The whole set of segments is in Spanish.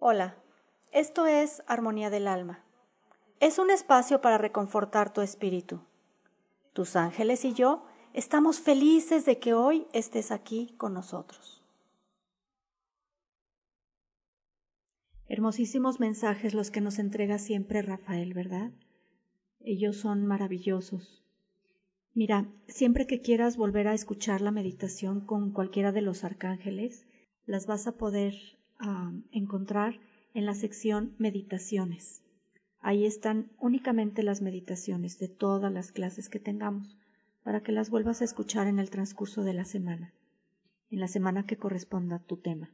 Hola, esto es Armonía del Alma. Es un espacio para reconfortar tu espíritu. Tus ángeles y yo estamos felices de que hoy estés aquí con nosotros. Hermosísimos mensajes los que nos entrega siempre Rafael, ¿verdad? Ellos son maravillosos. Mira, siempre que quieras volver a escuchar la meditación con cualquiera de los arcángeles, las vas a poder encontrar en la sección Meditaciones. Ahí están únicamente las meditaciones de todas las clases que tengamos, para que las vuelvas a escuchar en el transcurso de la semana, en la semana que corresponda a tu tema.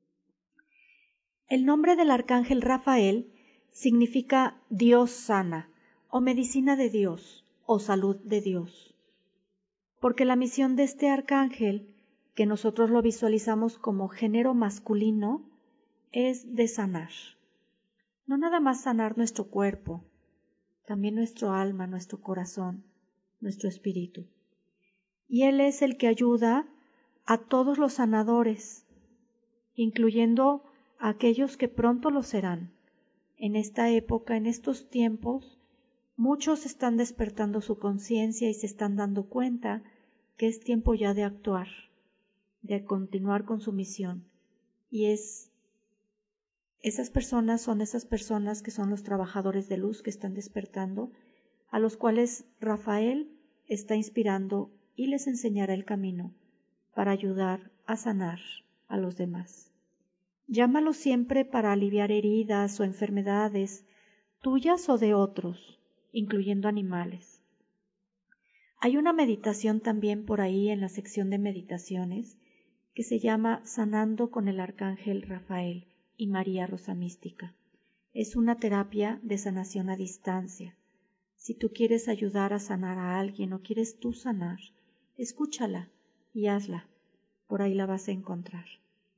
El nombre del arcángel Rafael significa Dios sana, o medicina de Dios, o salud de Dios. Porque la misión de este arcángel, que nosotros lo visualizamos como género masculino, es de sanar. No nada más sanar nuestro cuerpo, también nuestro alma, nuestro corazón, nuestro espíritu. Y Él es el que ayuda a todos los sanadores, incluyendo a aquellos que pronto lo serán. En esta época, en estos tiempos, muchos están despertando su conciencia y se están dando cuenta que es tiempo ya de actuar, de continuar con su misión. Y esas personas son esas personas que son los trabajadores de luz que están despertando, a los cuales Rafael está inspirando y les enseñará el camino para ayudar a sanar a los demás. Llámalo siempre para aliviar heridas o enfermedades, tuyas o de otros, incluyendo animales. Hay una meditación también por ahí en la sección de meditaciones que se llama Sanando con el Arcángel Rafael y María Rosa Mística. Es una terapia de sanación a distancia. Si tú quieres ayudar a sanar a alguien o quieres tú sanar, escúchala y hazla. Por ahí la vas a encontrar.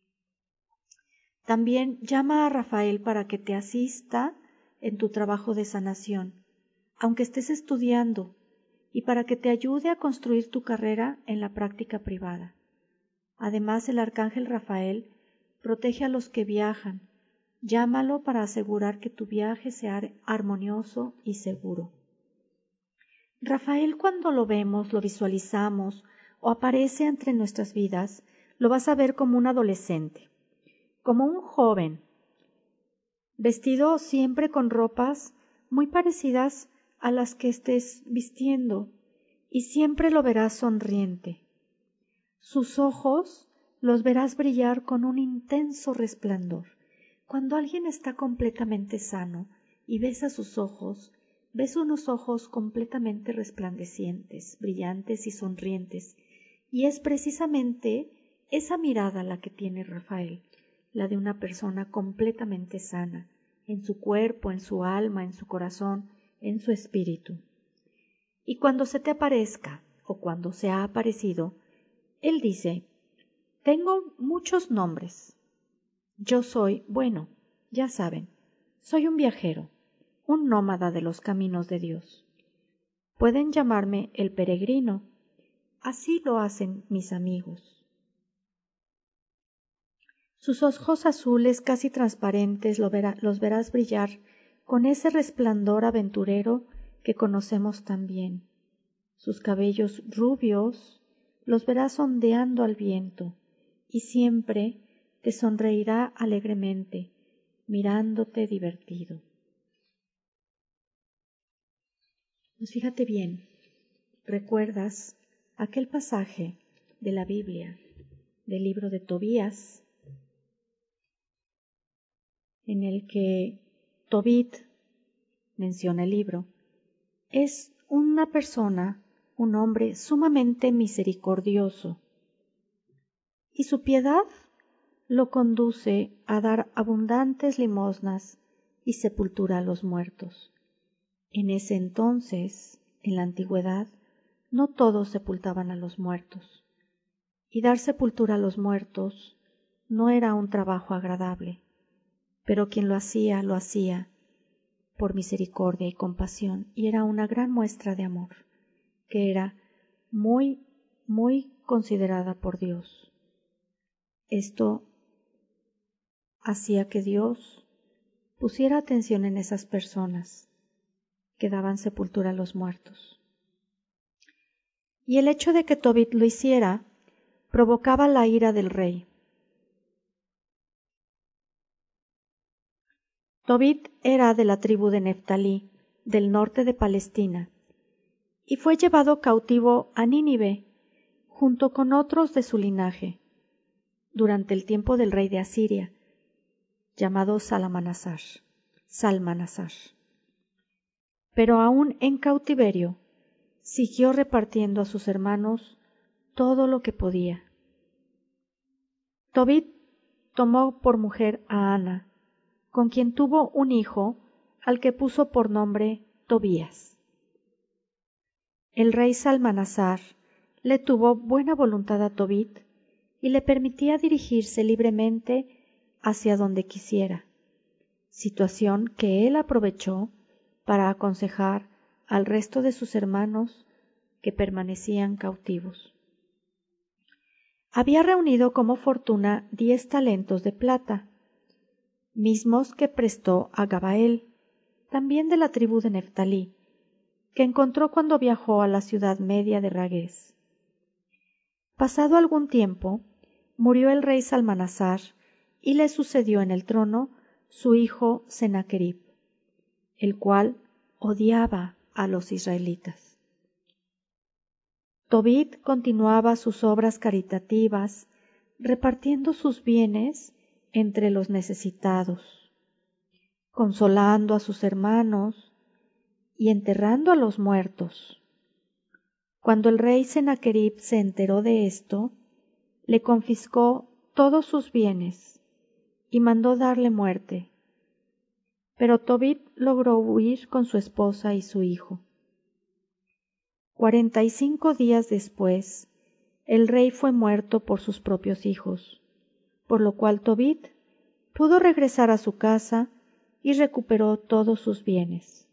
También llama a Rafael para que te asista en tu trabajo de sanación, aunque estés estudiando, y para que te ayude a construir tu carrera en la práctica privada. Además, el arcángel Rafael protege a los que viajan. Llámalo para asegurar que tu viaje sea armonioso y seguro. Rafael, cuando lo vemos, lo visualizamos o aparece entre nuestras vidas, lo vas a ver como un adolescente, como un joven, vestido siempre con ropas muy parecidas a las que estés vistiendo, y siempre lo verás sonriente. Sus ojos los verás brillar con un intenso resplandor. Cuando alguien está completamente sano y ves a sus ojos, ves unos ojos completamente resplandecientes, brillantes y sonrientes, y es precisamente esa mirada la que tiene Rafael, la de una persona completamente sana, en su cuerpo, en su alma, en su corazón, en su espíritu. Y cuando se te aparezca, o cuando se ha aparecido, él dice: tengo muchos nombres. Yo soy, bueno, ya saben, soy un viajero, un nómada de los caminos de Dios. Pueden llamarme el peregrino, así lo hacen mis amigos. Sus ojos azules casi transparentes los verás brillar con ese resplandor aventurero que conocemos tan bien. Sus cabellos rubios los verás ondeando al viento, y siempre te sonreirá alegremente, mirándote divertido. Pues fíjate bien, ¿recuerdas aquel pasaje de la Biblia, del libro de Tobías, en el que Tobit, menciona el libro, es una persona, un hombre sumamente misericordioso, y su piedad lo conduce a dar abundantes limosnas y sepultura a los muertos? En ese entonces, en la antigüedad, no todos sepultaban a los muertos, y dar sepultura a los muertos no era un trabajo agradable, pero quien lo hacía por misericordia y compasión, y era una gran muestra de amor, que era muy, muy considerada por Dios. Esto hacía que Dios pusiera atención en esas personas que daban sepultura a los muertos. Y el hecho de que Tobit lo hiciera provocaba la ira del rey. Tobit era de la tribu de Neftalí, del norte de Palestina, y fue llevado cautivo a Nínive, junto con otros de su linaje, durante el tiempo del rey de Asiria, llamado Salmanasar. Pero aún en cautiverio, siguió repartiendo a sus hermanos todo lo que podía. Tobit tomó por mujer a Ana, con quien tuvo un hijo al que puso por nombre Tobías. El rey Salmanasar le tuvo buena voluntad a Tobit y le permitía dirigirse libremente hacia donde quisiera, situación que él aprovechó para aconsejar al resto de sus hermanos que permanecían cautivos. Había reunido como fortuna 10 talentos de plata, mismos que prestó a Gabael, también de la tribu de Neftalí, que encontró cuando viajó a la ciudad media de Ragués. Pasado algún tiempo, murió el rey Salmanasar y le sucedió en el trono su hijo Sennacherib, el cual odiaba a los israelitas. Tobit continuaba sus obras caritativas, repartiendo sus bienes entre los necesitados, consolando a sus hermanos y enterrando a los muertos. Cuando el rey Sennacherib se enteró de esto, le confiscó todos sus bienes y mandó darle muerte. Pero Tobit logró huir con su esposa y su hijo. 45 días después, el rey fue muerto por sus propios hijos, por lo cual Tobit pudo regresar a su casa y recuperó todos sus bienes.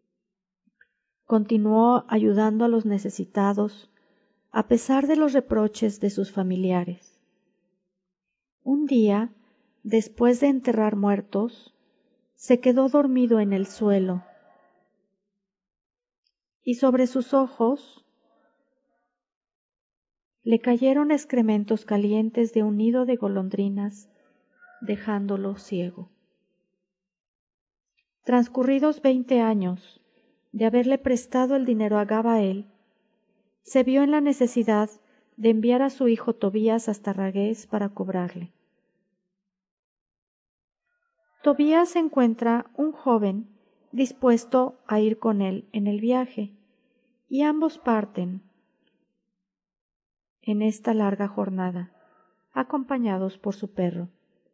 Continuó ayudando a los necesitados a pesar de los reproches de sus familiares. Un día, después de enterrar muertos, se quedó dormido en el suelo y sobre sus ojos le cayeron excrementos calientes de un nido de golondrinas, dejándolo ciego. Transcurridos 20 años de haberle prestado el dinero a Gabael, se vio en la necesidad de enviar a su hijo Tobías hasta Ragués para cobrarle. Tobías encuentra un joven dispuesto a ir con él en el viaje, y ambos parten en esta larga jornada, acompañados por su perro.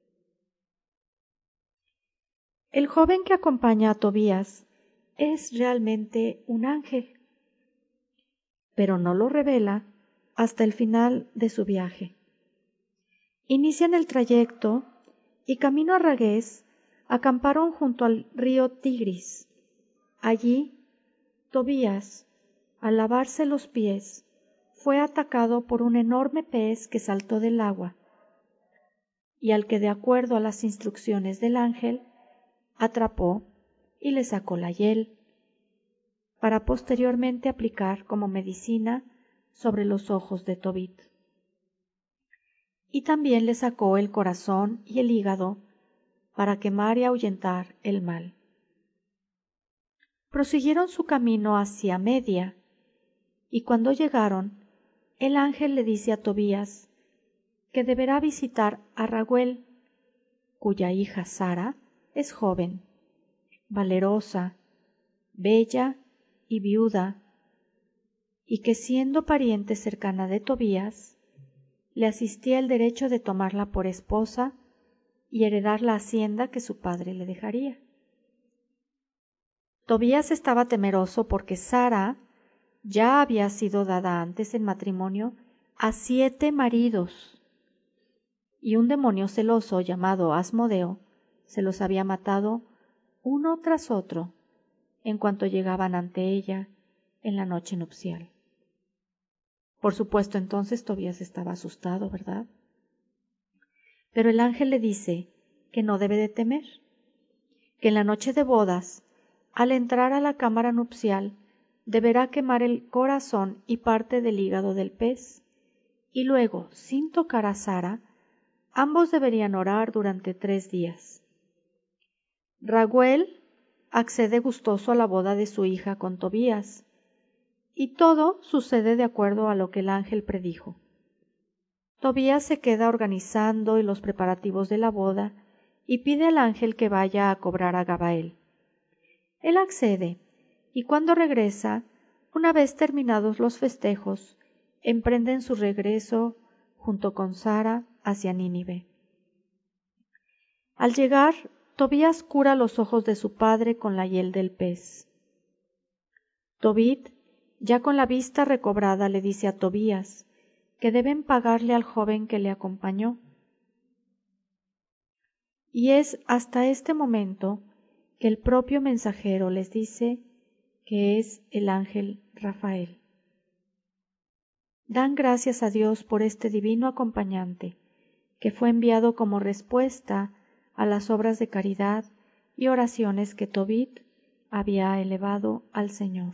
El joven que acompaña a Tobías es realmente un ángel, pero no lo revela hasta el final de su viaje. Inician el trayecto y camino a Ragués acamparon junto al río Tigris. Allí, Tobías, al lavarse los pies, fue atacado por un enorme pez que saltó del agua y al que, de acuerdo a las instrucciones del ángel, atrapó y le sacó la hiel, para posteriormente aplicar como medicina sobre los ojos de Tobit. Y también le sacó el corazón y el hígado para quemar y ahuyentar el mal. Prosiguieron su camino hacia Media, y cuando llegaron, el ángel le dice a Tobías que deberá visitar a Raguel, cuya hija Sara es joven, valerosa, bella y viuda, y que siendo pariente cercana de Tobías, le asistía el derecho de tomarla por esposa y heredar la hacienda que su padre le dejaría. Tobías estaba temeroso porque Sara ya había sido dada antes en matrimonio a 7 maridos, y un demonio celoso llamado Asmodeo se los había matado uno tras otro en cuanto llegaban ante ella en la noche nupcial. Por supuesto, entonces Tobías estaba asustado, ¿verdad? Pero el ángel le dice que no debe de temer, que en la noche de bodas, al entrar a la cámara nupcial, deberá quemar el corazón y parte del hígado del pez, y luego, sin tocar a Sara, ambos deberían orar durante 3 días. Raguel accede gustoso a la boda de su hija con Tobías, y todo sucede de acuerdo a lo que el ángel predijo. Tobías se queda organizando los preparativos de la boda y pide al ángel que vaya a cobrar a Gabael. Él accede, y cuando regresa, una vez terminados los festejos, emprenden su regreso junto con Sara hacia Nínive. Al llegar, Tobías cura los ojos de su padre con la hiel del pez. Tobit, ya con la vista recobrada, le dice a Tobías que deben pagarle al joven que le acompañó. Y es hasta este momento que el propio mensajero les dice que es el ángel Rafael. Dan gracias a Dios por este divino acompañante, que fue enviado como respuesta a las obras de caridad y oraciones que Tobit había elevado al Señor.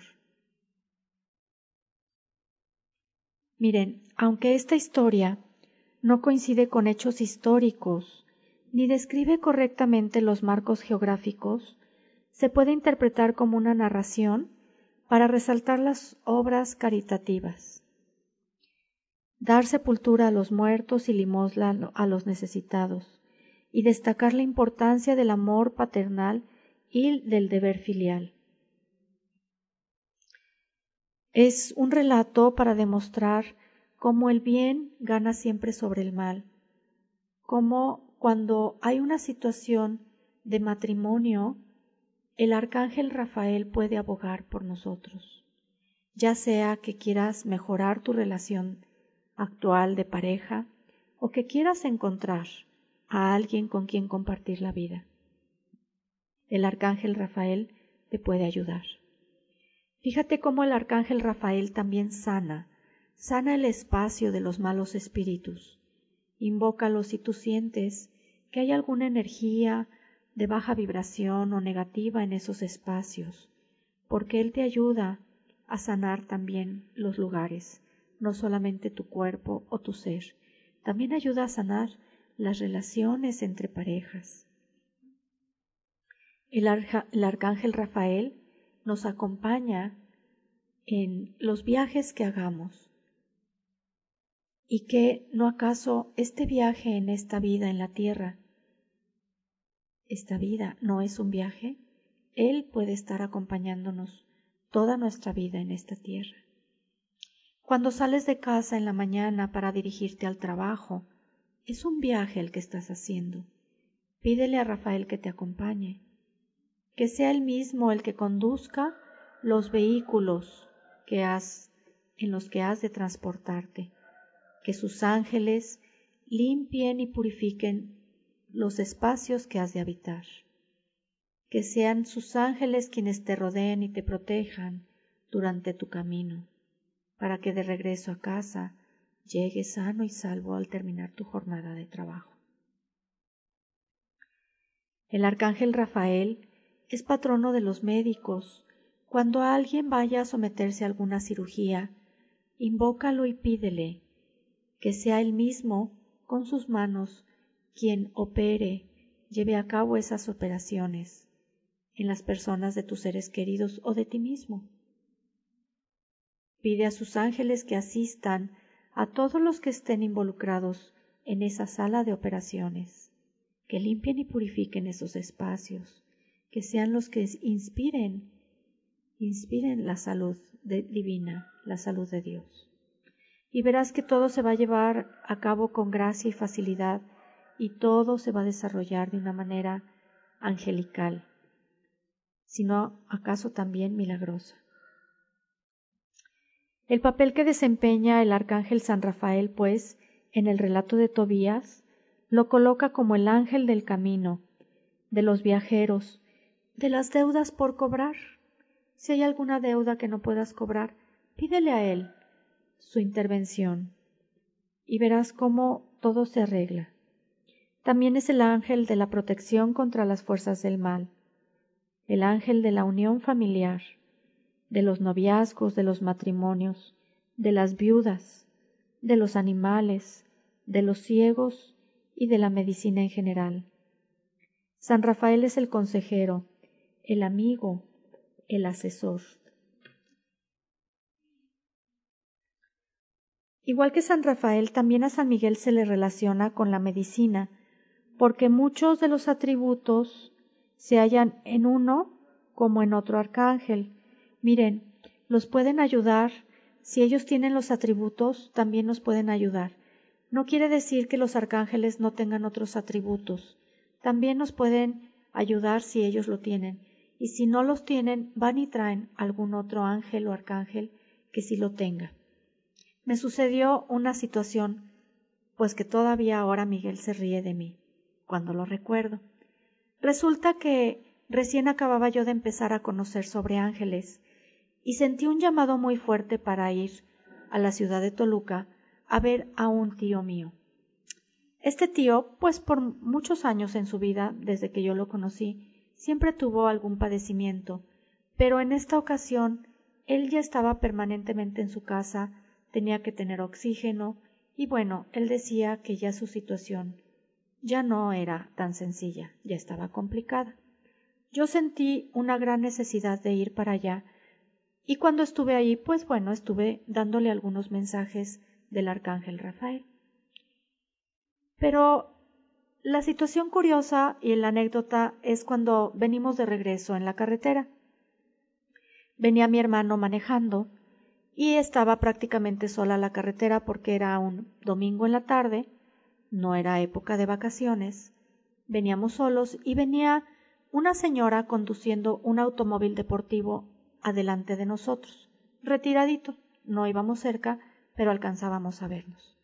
Miren, aunque esta historia no coincide con hechos históricos ni describe correctamente los marcos geográficos, se puede interpretar como una narración para resaltar las obras caritativas, dar sepultura a los muertos y limosna a los necesitados, y destacar la importancia del amor paternal y del deber filial. Es un relato para demostrar cómo el bien gana siempre sobre el mal, cómo cuando hay una situación de matrimonio, el arcángel Rafael puede abogar por nosotros, ya sea que quieras mejorar tu relación actual de pareja o que quieras encontrar a alguien con quien compartir la vida. El arcángel Rafael te puede ayudar. Fíjate cómo el arcángel Rafael también sana el espacio de los malos espíritus. Invócalo si tú sientes que hay alguna energía de baja vibración o negativa en esos espacios, porque él te ayuda a sanar también los lugares, no solamente tu cuerpo o tu ser, también ayuda a sanar las relaciones entre parejas. El arcángel Rafael nos acompaña en los viajes que hagamos. ¿Y que no acaso este viaje en esta vida en la tierra, esta vida no es un viaje? Él puede estar acompañándonos toda nuestra vida en esta tierra. Cuando sales de casa en la mañana para dirigirte al trabajo, es un viaje el que estás haciendo. Pídele a Rafael que te acompañe, que sea él mismo el que conduzca los vehículos en los que has de transportarte, que sus ángeles limpien y purifiquen los espacios que has de habitar, que sean sus ángeles quienes te rodeen y te protejan durante tu camino, para que de regreso a casa llegues sano y salvo al terminar tu jornada de trabajo. El arcángel Rafael es patrono de los médicos. Cuando alguien vaya a someterse a alguna cirugía, invócalo y pídele que sea él mismo, con sus manos, quien opere, lleve a cabo esas operaciones en las personas de tus seres queridos o de ti mismo. Pide a sus ángeles que asistan a todos los que estén involucrados en esa sala de operaciones, que limpien y purifiquen esos espacios, que sean los que inspiren la salud divina, la salud de Dios. Y verás que todo se va a llevar a cabo con gracia y facilidad, y todo se va a desarrollar de una manera angelical, sino acaso también milagrosa. El papel que desempeña el arcángel San Rafael, pues, en el relato de Tobías, lo coloca como el ángel del camino, de los viajeros, de las deudas por cobrar. Si hay alguna deuda que no puedas cobrar, pídele a él su intervención y verás cómo todo se arregla. También es el ángel de la protección contra las fuerzas del mal. el ángel de la unión familiar, de los noviazgos, de los matrimonios, de las viudas, de los animales, de los ciegos y de la medicina en general. San Rafael es el consejero, el amigo, el asesor. Igual que San Rafael, también a San Miguel se le relaciona con la medicina, porque muchos de los atributos se hallan en uno como en otro arcángel. Miren, los pueden ayudar, si ellos tienen los atributos, también nos pueden ayudar. No quiere decir que los arcángeles no tengan otros atributos, también nos pueden ayudar si ellos lo tienen, y si no los tienen, van y traen algún otro ángel o arcángel que sí lo tenga. Me sucedió una situación, pues que todavía ahora Miguel se ríe de mí, cuando lo recuerdo. Resulta que recién acababa yo de empezar a conocer sobre ángeles, y sentí un llamado muy fuerte para ir a la ciudad de Toluca a ver a un tío mío. Este tío, pues por muchos años en su vida, desde que yo lo conocí, siempre tuvo algún padecimiento, pero en esta ocasión él ya estaba permanentemente en su casa, tenía que tener oxígeno, y bueno, él decía que ya su situación ya no era tan sencilla, ya estaba complicada. Yo sentí una gran necesidad de ir para allá, y cuando estuve ahí, pues bueno, estuve dándole algunos mensajes del arcángel Rafael. Pero la situación curiosa y la anécdota es cuando venimos de regreso en la carretera. Venía mi hermano manejando y estaba prácticamente sola la carretera porque era un domingo en la tarde, no era época de vacaciones. Veníamos solos y venía una señora conduciendo un automóvil deportivo adelante de nosotros, retiradito, no íbamos cerca, pero alcanzábamos a vernos.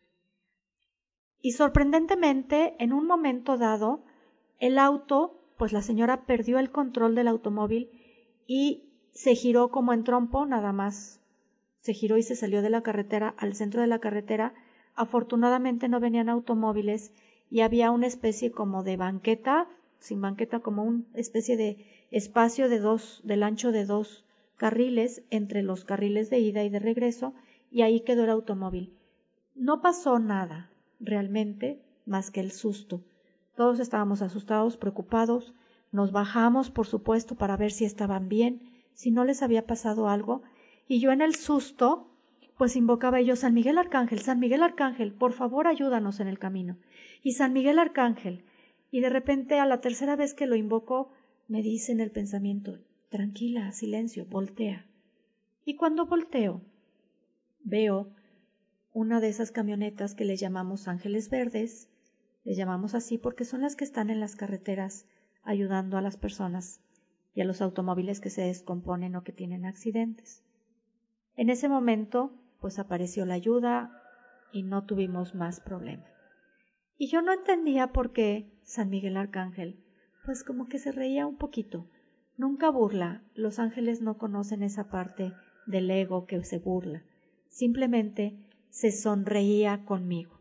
Y sorprendentemente, en un momento dado, el auto, pues la señora perdió el control del automóvil y se giró como en trompo, nada más. Se giró y se salió de la carretera al centro de la carretera. Afortunadamente no venían automóviles y había una especie como de banqueta, sin banqueta, como una especie de espacio del ancho de 2 carriles entre los carriles de ida y de regreso, y ahí quedó el automóvil. No pasó nada realmente más que el susto. Todos estábamos asustados, preocupados, nos bajamos, por supuesto, para ver si estaban bien, si no les había pasado algo, y yo en el susto, pues invocaba yo, San Miguel Arcángel, por favor ayúdanos en el camino. Y San Miguel Arcángel, y de repente a la tercera vez que lo invoco, me dice en el pensamiento, tranquila, silencio, voltea. Y cuando volteo, veo una de esas camionetas que le llamamos ángeles verdes, le llamamos así porque son las que están en las carreteras ayudando a las personas y a los automóviles que se descomponen o que tienen accidentes. En ese momento, pues apareció la ayuda y no tuvimos más problema. Y yo no entendía por qué San Miguel Arcángel, pues como que se reía un poquito. Nunca burla, los ángeles no conocen esa parte del ego que se burla. Simplemente se sonreía conmigo.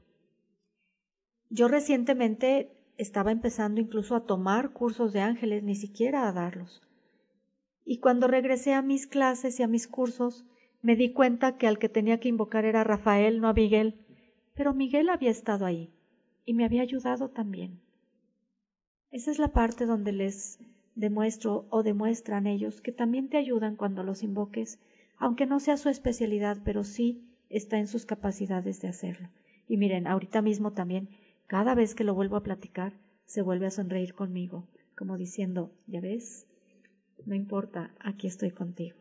Yo recientemente estaba empezando incluso a tomar cursos de ángeles, ni siquiera a darlos. Y cuando regresé a mis clases y a mis cursos, me di cuenta que al que tenía que invocar era Rafael, no a Miguel. Pero Miguel había estado ahí y me había ayudado también. Esa es la parte donde les demuestro o demuestran ellos que también te ayudan cuando los invoques, aunque no sea su especialidad, pero sí está en sus capacidades de hacerlo. Y miren, ahorita mismo también, cada vez que lo vuelvo a platicar, se vuelve a sonreír conmigo, como diciendo, ¿ya ves? No importa, aquí estoy contigo.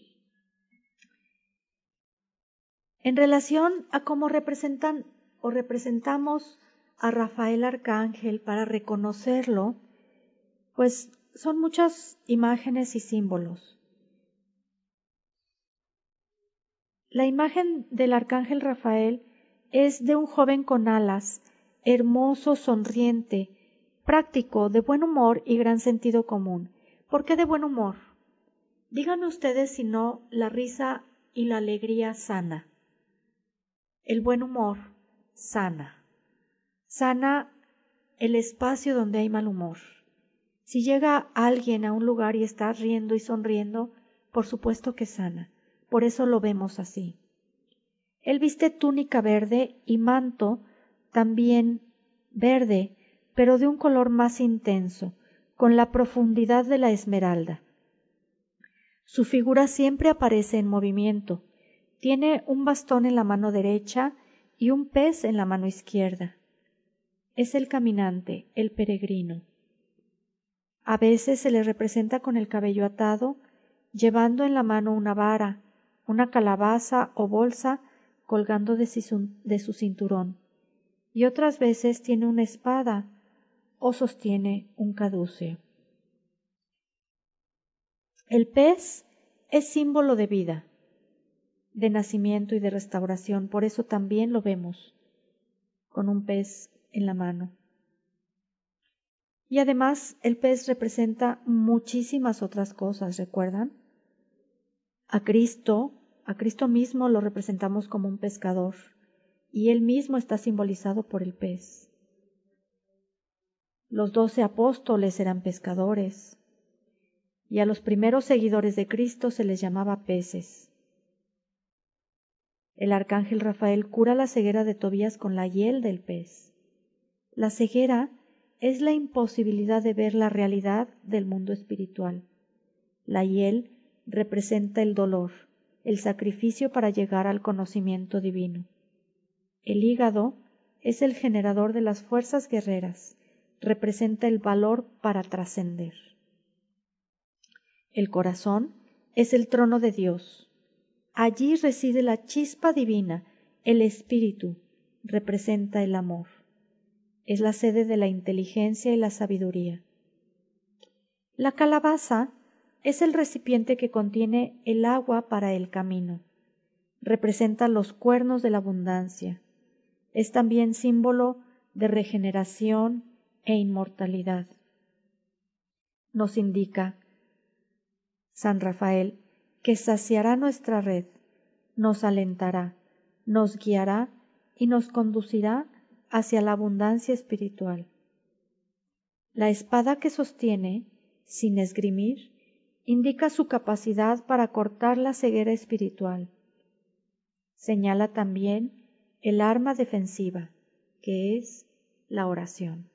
En relación a cómo representan o representamos a Rafael Arcángel para reconocerlo, pues son muchas imágenes y símbolos. La imagen del Arcángel Rafael es de un joven con alas, hermoso, sonriente, práctico, de buen humor y gran sentido común. ¿Por qué de buen humor? Díganme ustedes si no la risa y la alegría sana. El buen humor sana. Sana el espacio donde hay mal humor. Si llega alguien a un lugar y está riendo y sonriendo, por supuesto que sana. Por eso lo vemos así. Él viste túnica verde y manto también verde, pero de un color más intenso, con la profundidad de la esmeralda. Su figura siempre aparece en movimiento. Tiene un bastón en la mano derecha y un pez en la mano izquierda. Es el caminante, el peregrino. A veces se le representa con el cabello atado, llevando en la mano una vara, una calabaza o bolsa colgando de su cinturón, y otras veces tiene una espada o sostiene un caduceo. El pez es símbolo de vida, de nacimiento y de restauración, por eso también lo vemos con un pez en la mano. Y además el pez representa muchísimas otras cosas, ¿recuerdan? A Cristo mismo lo representamos como un pescador, y él mismo está simbolizado por el pez. Los 12 apóstoles eran pescadores, y a los primeros seguidores de Cristo se les llamaba peces. El arcángel Rafael cura la ceguera de Tobías con la hiel del pez. La ceguera es la imposibilidad de ver la realidad del mundo espiritual. La hiel representa el dolor, el sacrificio para llegar al conocimiento divino. El hígado es el generador de las fuerzas guerreras, representa el valor para trascender. El corazón es el trono de Dios. Allí reside la chispa divina, el espíritu, representa el amor. Es la sede de la inteligencia y la sabiduría. La calabaza es el recipiente que contiene el agua para el camino. Representa los cuernos de la abundancia. Es también símbolo de regeneración e inmortalidad. Nos indica San Rafael que saciará nuestra red, nos alentará, nos guiará y nos conducirá hacia la abundancia espiritual. La espada que sostiene, sin esgrimir, indica su capacidad para cortar la ceguera espiritual. Señala también el arma defensiva, que es la oración.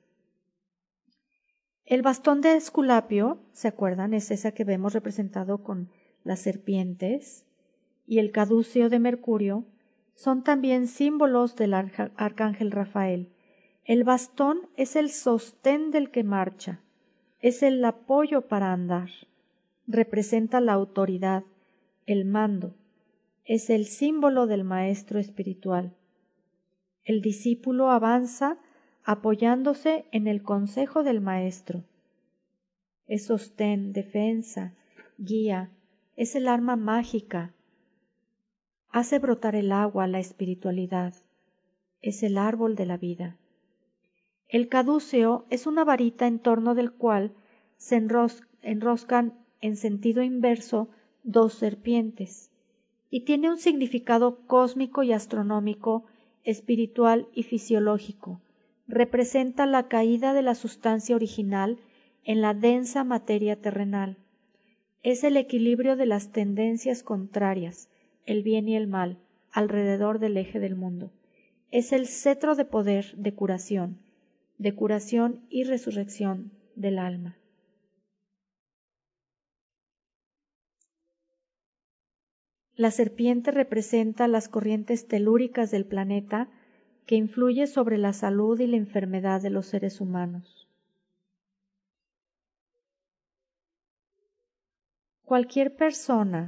El bastón de Esculapio, ¿se acuerdan? Es esa que vemos representado con las serpientes, y el caduceo de Mercurio son también símbolos del arcángel Rafael. El bastón es el sostén del que marcha, es el apoyo para andar, representa la autoridad, el mando, es el símbolo del maestro espiritual. El discípulo avanza apoyándose en el consejo del maestro. Es sostén, defensa, guía, es el arma mágica. Hace brotar el agua, la espiritualidad. Es el árbol de la vida. El caduceo es una varita en torno del cual se enroscan en sentido inverso 2 serpientes, y tiene un significado cósmico y astronómico, espiritual y fisiológico. Representa la caída de la sustancia original en la densa materia terrenal. Es el equilibrio de las tendencias contrarias, el bien y el mal, alrededor del eje del mundo. Es el cetro de poder de curación y resurrección del alma. La serpiente representa las corrientes telúricas del planeta que influye sobre la salud y la enfermedad de los seres humanos. Cualquier persona,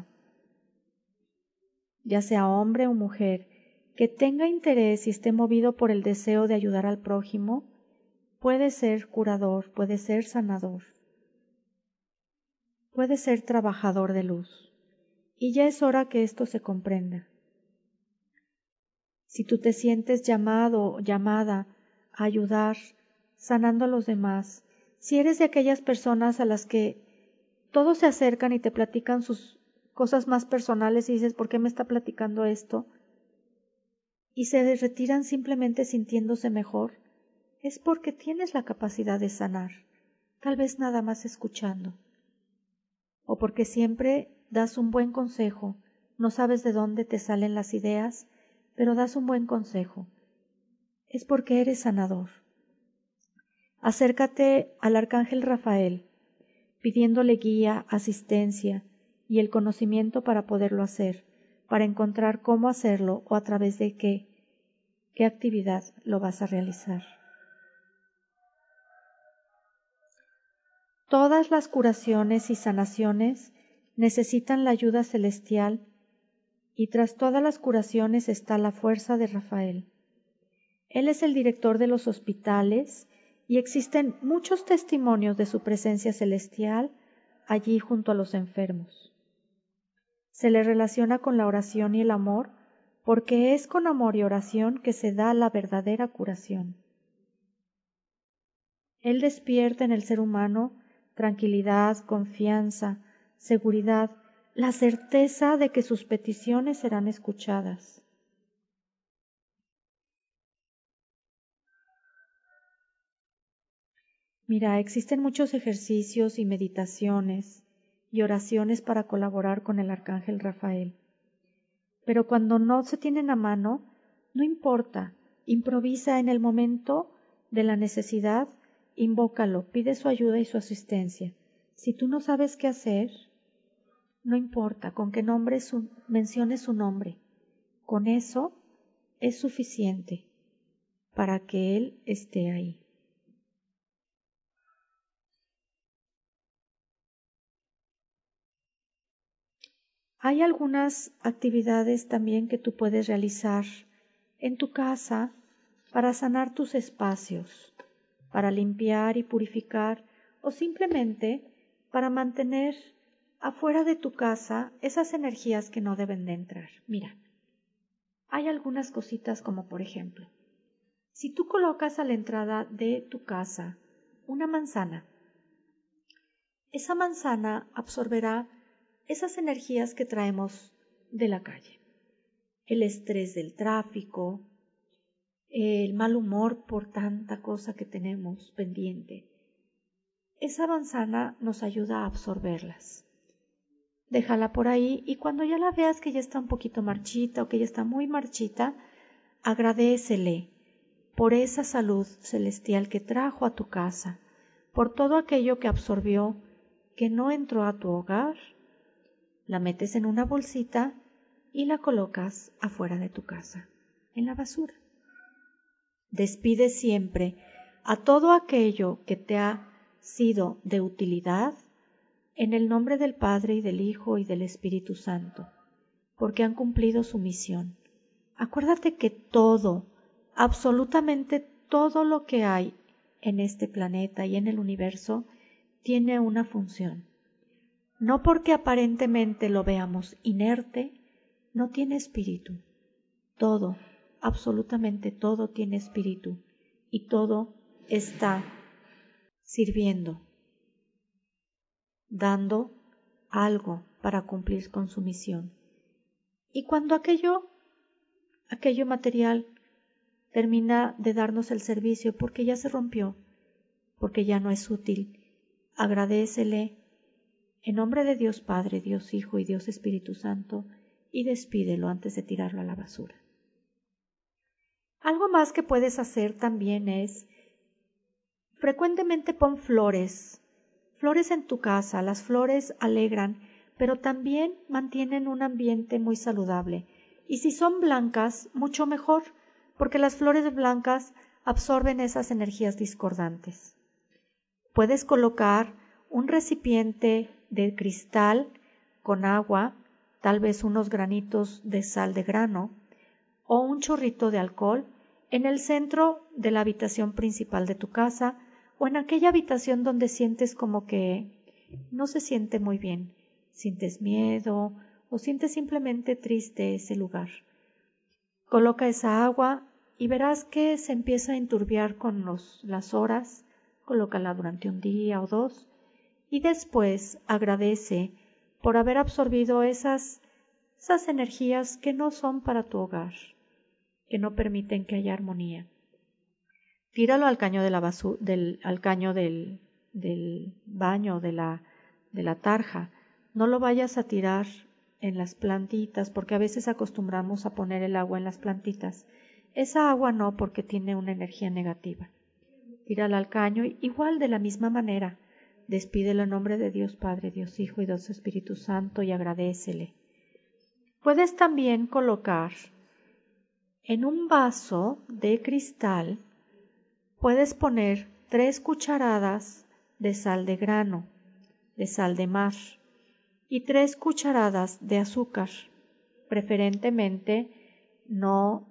ya sea hombre o mujer, que tenga interés y esté movido por el deseo de ayudar al prójimo, puede ser curador, puede ser sanador, puede ser trabajador de luz. Y ya es hora que esto se comprenda. Si tú te sientes llamado o llamada a ayudar, sanando a los demás, si eres de aquellas personas a las que todos se acercan y te platican sus cosas más personales y dices, ¿por qué me está platicando esto? Y se retiran simplemente sintiéndose mejor, es porque tienes la capacidad de sanar. tal vez nada más escuchando, o porque siempre das un buen consejo, no sabes de dónde te salen las ideas, pero das un buen consejo. Es porque eres sanador. Acércate al Arcángel Rafael, pidiéndole guía, asistencia y el conocimiento para poderlo hacer, para encontrar cómo hacerlo o a través de qué actividad lo vas a realizar. Todas las curaciones y sanaciones necesitan la ayuda celestial y tras todas las curaciones está la fuerza de Rafael. Él es el director de los hospitales y existen muchos testimonios de su presencia celestial allí junto a los enfermos. Se le relaciona con la oración y el amor porque es con amor y oración que se da la verdadera curación. Él despierta en el ser humano tranquilidad, confianza, seguridad, la certeza de que sus peticiones serán escuchadas. Mira, existen muchos ejercicios y meditaciones y oraciones para colaborar con el Arcángel Rafael. Pero cuando no se tienen a mano, no importa, improvisa en el momento de la necesidad, invócalo, pide su ayuda y su asistencia. Si tú no sabes qué hacer, no importa, con que menciones su nombre. Con eso es suficiente para que Él esté ahí. Hay algunas actividades también que tú puedes realizar en tu casa para sanar tus espacios, para limpiar y purificar o simplemente para mantener afuera de tu casa esas energías que no deben de entrar. Mira, hay algunas cositas como por ejemplo, si tú colocas a la entrada de tu casa una manzana, esa manzana absorberá esas energías que traemos de la calle, el estrés del tráfico, el mal humor por tanta cosa que tenemos pendiente. Esa manzana nos ayuda a absorberlas. Déjala por ahí y cuando ya la veas que ya está un poquito marchita o que ya está muy marchita, agradécele por esa salud celestial que trajo a tu casa, por todo aquello que absorbió, que no entró a tu hogar. La metes en una bolsita y la colocas afuera de tu casa, en la basura. Despide siempre a todo aquello que te ha sido de utilidad en el nombre del Padre y del Hijo y del Espíritu Santo, porque han cumplido su misión. Acuérdate que todo, absolutamente todo lo que hay en este planeta y en el universo tiene una función. No porque aparentemente lo veamos inerte, no tiene espíritu. Todo, absolutamente todo tiene espíritu y todo está sirviendo, dando algo para cumplir con su misión. Y cuando aquello material termina de darnos el servicio porque ya se rompió, porque ya no es útil, agradécele en nombre de Dios Padre, Dios Hijo y Dios Espíritu Santo y despídelo antes de tirarlo a la basura. Algo más que puedes hacer también es frecuentemente pon flores en tu casa. Las flores alegran, pero también mantienen un ambiente muy saludable. Y si son blancas, mucho mejor, porque las flores blancas absorben esas energías discordantes. Puedes colocar un recipiente de cristal con agua, tal vez unos granitos de sal de grano o un chorrito de alcohol en el centro de la habitación principal de tu casa o en aquella habitación donde sientes como que no se siente muy bien, sientes miedo o sientes simplemente triste ese lugar. Coloca esa agua y verás que se empieza a enturbiar con las horas. Colócala durante un día o dos y después agradece por haber absorbido esas energías que no son para tu hogar, que no permiten que haya armonía. Tíralo al caño de del baño, de la tarja, no lo vayas a tirar en las plantitas, porque a veces acostumbramos a poner el agua en las plantitas. Esa agua no, porque tiene una energía negativa. Tírala al caño, igual de la misma manera. Despídelo en nombre de Dios Padre, Dios Hijo y Dios Espíritu Santo y agradécele. Puedes también colocar en un vaso de cristal, puedes poner 3 cucharadas de sal de grano, de sal de mar, y 3 cucharadas de azúcar, preferentemente no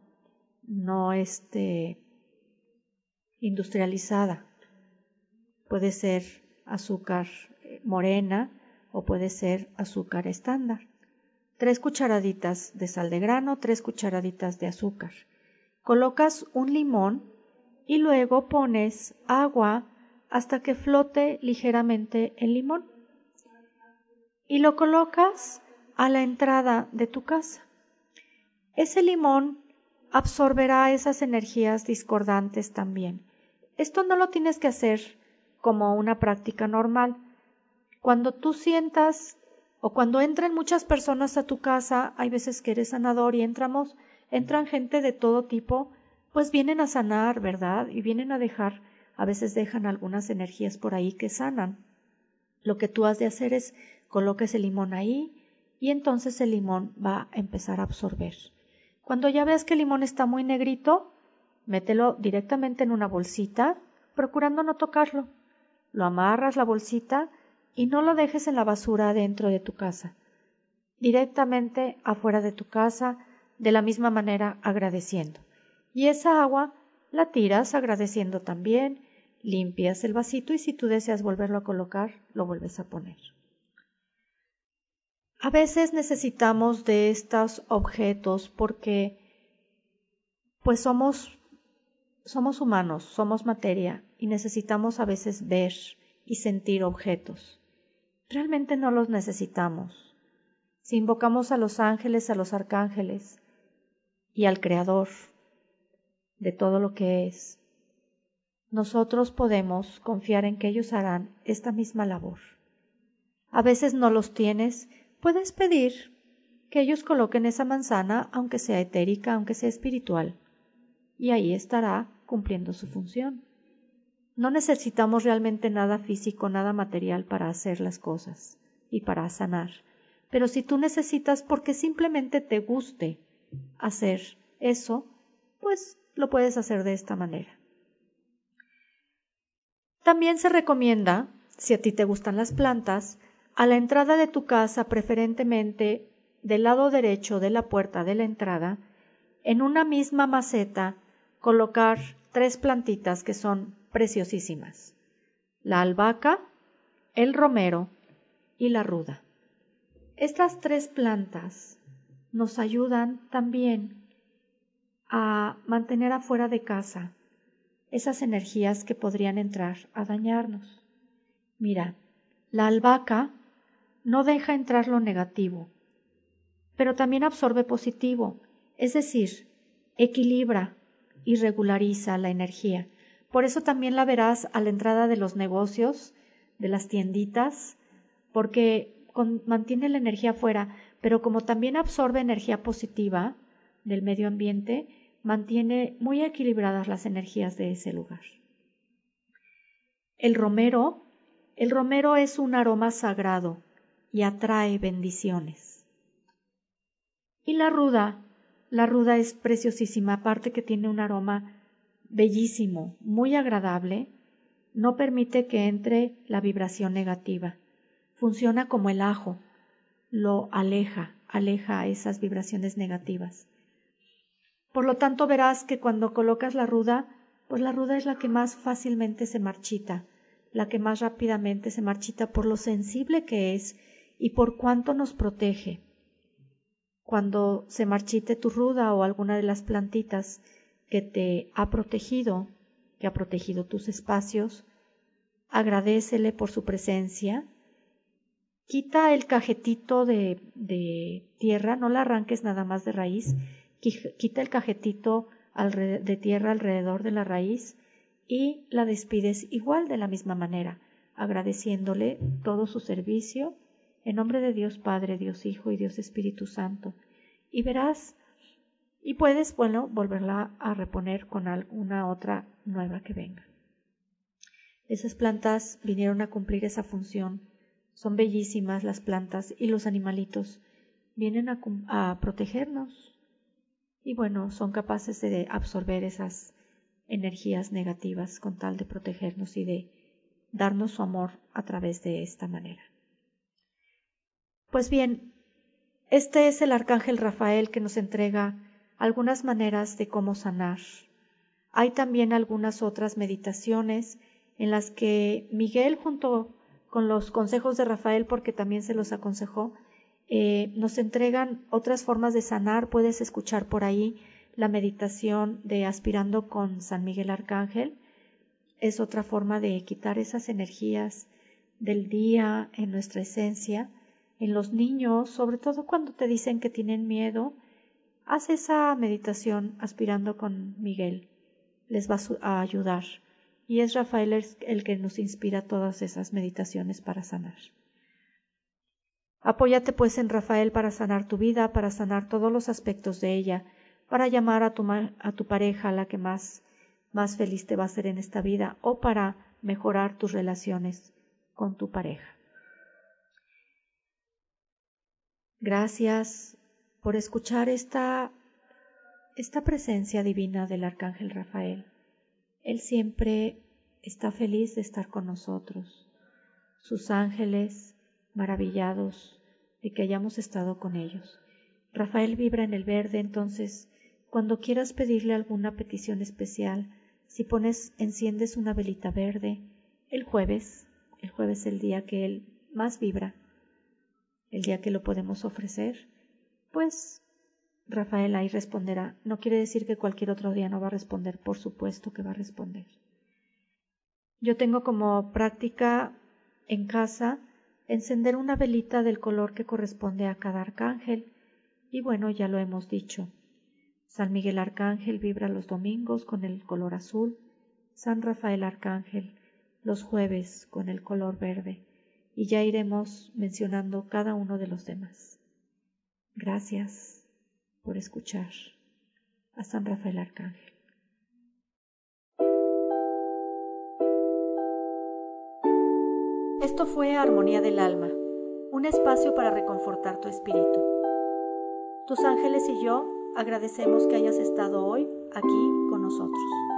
industrializada. Puede ser azúcar morena o puede ser azúcar estándar. 3 cucharaditas de sal de grano, 3 cucharaditas de azúcar. Colocas un limón y luego pones agua hasta que flote ligeramente el limón. Y lo colocas a la entrada de tu casa. Ese limón absorberá esas energías discordantes también. Esto no lo tienes que hacer como una práctica normal. Cuando tú sientas o cuando entran muchas personas a tu casa, hay veces que eres sanador y entran gente de todo tipo, pues vienen a sanar, ¿verdad? Y vienen a dejar, a veces dejan algunas energías por ahí que sanan. Lo que tú has de hacer es coloques el limón ahí y entonces el limón va a empezar a absorber. Cuando ya veas que el limón está muy negrito, mételo directamente en una bolsita, procurando no tocarlo. Lo amarras la bolsita y no lo dejes en la basura dentro de tu casa. Directamente afuera de tu casa, de la misma manera agradeciendo. Y esa agua la tiras agradeciendo también, limpias el vasito y si tú deseas volverlo a colocar, lo vuelves a poner. A veces necesitamos de estos objetos porque pues somos humanos, somos materia y necesitamos a veces ver y sentir objetos. Realmente no los necesitamos. Si invocamos a los ángeles, a los arcángeles y al Creador de todo lo que es, nosotros podemos confiar en que ellos harán esta misma labor. A veces no los tienes, puedes pedir que ellos coloquen esa manzana, aunque sea etérica, aunque sea espiritual, y ahí estará cumpliendo su función. No necesitamos realmente nada físico, nada material para hacer las cosas y para sanar. Pero si tú necesitas porque simplemente te guste hacer eso, pues lo puedes hacer de esta manera. También se recomienda, si a ti te gustan las plantas, a la entrada de tu casa, preferentemente del lado derecho de la puerta de la entrada, en una misma maceta, colocar 3 plantitas que son preciosísimas: la albahaca, el romero y la ruda. Estas 3 plantas nos ayudan también a mantener afuera de casa esas energías que podrían entrar a dañarnos. Mira, la albahaca no deja entrar lo negativo, pero también absorbe positivo, es decir, equilibra y regulariza la energía. Por eso también la verás a la entrada de los negocios, de las tienditas, porque mantiene la energía afuera, pero como también absorbe energía positiva del medio ambiente, mantiene muy equilibradas las energías de ese lugar. El romero es un aroma sagrado y atrae bendiciones. Y la ruda es preciosísima, aparte que tiene un aroma bellísimo, muy agradable, no permite que entre la vibración negativa. Funciona como el ajo, lo aleja esas vibraciones negativas. Por lo tanto, verás que cuando colocas la ruda, pues la ruda es la que más fácilmente se marchita, la que más rápidamente se marchita por lo sensible que es y por cuánto nos protege. Cuando se marchite tu ruda o alguna de las plantitas que te ha protegido, que ha protegido tus espacios, agradécele por su presencia. Quita el cajetito de tierra, no la arranques nada más de raíz, quita el cajetito de tierra alrededor de la raíz y la despides igual de la misma manera. agradeciéndole todo su servicio, en nombre de Dios Padre, Dios Hijo y Dios Espíritu Santo. Y verás, y puedes, volverla a reponer con alguna otra nueva que venga. Esas plantas vinieron a cumplir esa función. Son bellísimas las plantas y los animalitos vienen a protegernos. Y son capaces de absorber esas energías negativas con tal de protegernos y de darnos su amor a través de esta manera. Pues bien, este es el Arcángel Rafael que nos entrega algunas maneras de cómo sanar. Hay también algunas otras meditaciones en las que Miguel, junto con los consejos de Rafael, porque también se los aconsejó, nos entregan otras formas de sanar. Puedes escuchar por ahí la meditación de Aspirando con San Miguel Arcángel. Es otra forma de quitar esas energías del día en nuestra esencia. En los niños, sobre todo cuando te dicen que tienen miedo, haz esa meditación Aspirando con Miguel. Les va a ayudar. Y es Rafael el que nos inspira todas esas meditaciones para sanar. Apóyate pues en Rafael para sanar tu vida, para sanar todos los aspectos de ella, para llamar a tu pareja, la que más feliz te va a hacer en esta vida, o para mejorar tus relaciones con tu pareja. Gracias por escuchar esta presencia divina del Arcángel Rafael. Él siempre está feliz de estar con nosotros. Sus ángeles maravillados de que hayamos estado con ellos. Rafael vibra en el verde, entonces cuando quieras pedirle alguna petición especial, si enciendes una velita verde, el jueves es el día que él más vibra, el día que lo podemos ofrecer, pues Rafael ahí responderá. No quiere decir que cualquier otro día no va a responder, por supuesto que va a responder. Yo tengo como práctica en casa encender una velita del color que corresponde a cada arcángel. Y ya lo hemos dicho. San Miguel Arcángel vibra los domingos con el color azul, San Rafael Arcángel los jueves con el color verde, y ya iremos mencionando cada uno de los demás. Gracias por escuchar a San Rafael Arcángel. Esto fue Armonía del Alma, un espacio para reconfortar tu espíritu. Tus ángeles y yo agradecemos que hayas estado hoy aquí con nosotros.